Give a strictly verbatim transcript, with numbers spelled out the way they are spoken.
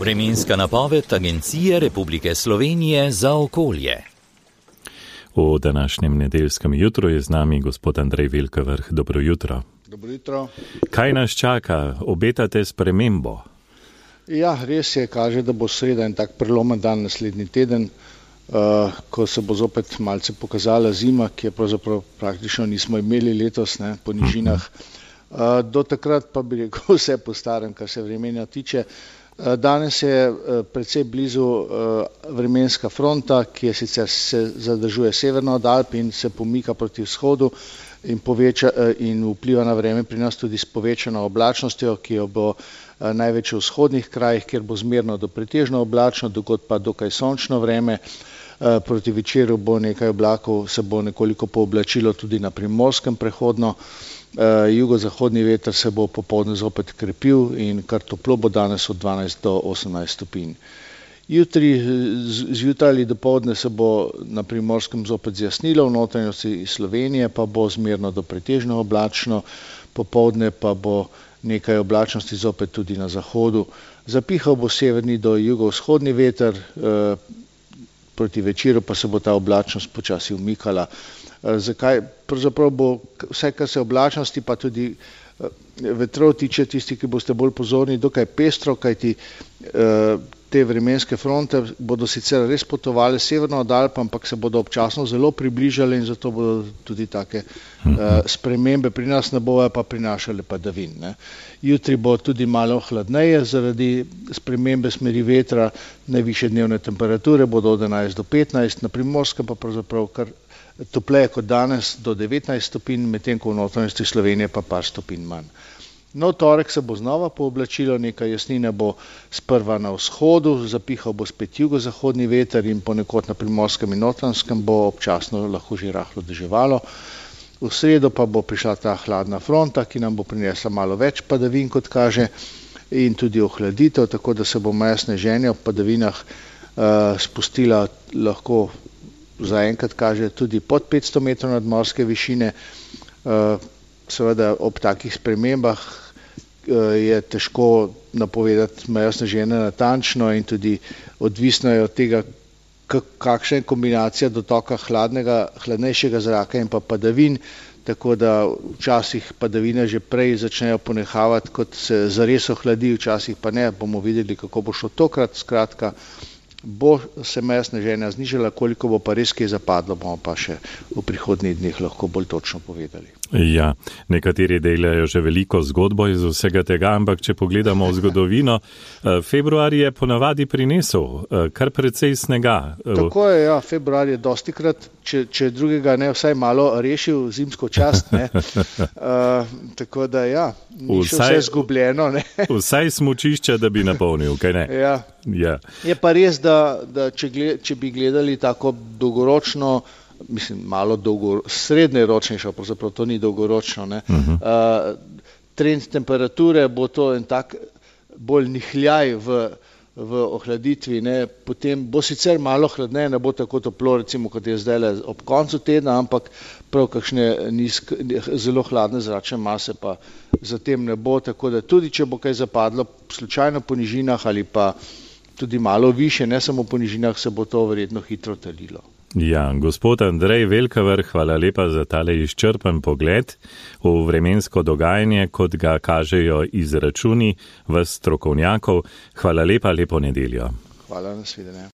Vremenska napoved Agencije Republike Slovenije za okolje. V današnjem nedeljskem jutru je z nami gospod Andrej Velkavrh. Dobro jutro. Dobro jutro. Kaj nas čaka? Obetate spremembo? Ja, res je, kaže, da bo sreda in tak prelomen dan naslednji teden, uh, ko se bo zopet malce pokazala zima, ki je pravzaprav praktično nismo imeli letos, ne, po nižinah. Uh, do takrat pa bi rekel vse po starem, kar se vremenja tiče. Uh, danes je uh, precej blizu uh, vremenska fronta, ki je sicer se zadržuje severno od Alp in se pomika proti vzhodu in, poveča, uh, in vpliva na vreme pri nas tudi s povečano oblačnostjo, ki jo bo največ v vzhodnih krajih, kjer bo zmerno do pretežno oblačno, dokot pa dokaj sončno vreme. Proti večeru bo nekaj oblakov, se bo nekoliko pooblačilo tudi na Primorskem prehodno. Jugozahodni veter se bo popoldne zopet krepil in kar toplo bo danes od dvanajst do osemnajst stopinj. Jutri zjutraj ali dopoldne se bo na Primorskem zopet zjasnilo, v notranjosti Slovenije pa bo zmerno do pretežno oblačno, popoldne pa bo nekaj oblačnosti zopet tudi na zahodu. Zapihal bo severni do jugovzhodni veter, eh, proti večeru pa se bo ta oblačnost počasi umikala. Eh, zakaj? Pravzaprav bo vse, kar se oblačnosti pa tudi eh, vetrov tiče, tisti, ki boste bolj pozorni, dokaj pestro, kajti eh, te vremenske fronte bodo sicer res potovali severno od Alp, ampak se bodo občasno zelo približali in zato bodo tudi take uh, spremembe pri nas ne bojo pa prinašale padavin. Ne. Jutri bo tudi malo hladneje zaradi spremembe smeri vetra, najvišje dnevne temperature bodo od enajst do petnajst, na Primorskem pa pravzaprav kar topleje kot danes do devetnajst stopinj, medtem ko v notranjosti Slovenije pa par stopinj manj. No, torek se bo znova pooblačilo, nekaj jasnine bo sprva na vzhodu, zapihal bo spet jugozahodni veter in ponekod na Primorskem in Notranjskem bo občasno lahko že rahlo deževalo. V sredo pa bo prišla ta hladna fronta, ki nam bo prinesla malo več padavin, kot kaže, in tudi ohladitev, tako da se bo meja sneženja v padavinah uh, spustila lahko zaenkrat kaže tudi pod petsto metrov nadmorske višine. Uh, Seveda ob takih spremembah je težko napovedati mejo sneženja natančno in tudi odvisno je od tega, kakšna je kombinacija dotoka hladnega, hladnejšega zraka in pa padavin, tako da včasih padavine že prej začnejo ponehavati, kot se zares ohladi, včasih pa ne. Bomo videli, kako bo šlo tokrat. Skratka, bo se meja sneženja znižala, koliko bo pa res kje zapadlo, bomo pa še v prihodnjih dneh lahko bolj točno povedali. Ja, nekateri delajo že veliko zgodbo iz vsega tega, ampak če pogledamo v zgodovino, februar je ponavadi prinesel kar precej snega. Tako je, ja, februar je dostikrat, če, če drugega ne, vsaj malo rešil zimsko čast, ne. uh, tako da ja, ni še vse zgubljeno, ne. Vsaj smučišče, da bi napolnil, kaj ne? Ja. Ja. Je pa res, da, da če, gled, če bi gledali tako dolgoročno, mislim, malo dolgo, srednjeročnejšo, pravzaprav to ni dolgoročno, ne. Uh-huh. Uh, trend temperature bo to en tak bolj nihljaj v, v ohladitvi, ne. Potem bo sicer malo hladneje, ne bo tako toplo, recimo, kot je zdaj ob koncu tedna, ampak prav kakšne nizk, zelo hladne zračne mase pa zatem ne bo, tako da tudi, če bo kaj zapadlo slučajno po nižinah ali pa tudi malo više, ne samo po nižinah, se bo to verjetno hitro talilo. Ja, gospod Andrej Velkavrh, hvala lepa za tale izčrpen pogled v vremensko dogajanje, kot ga kažejo izračuni vas strokovnjakov. Hvala lepa, lepo nedeljo. Hvala, nasvidenje.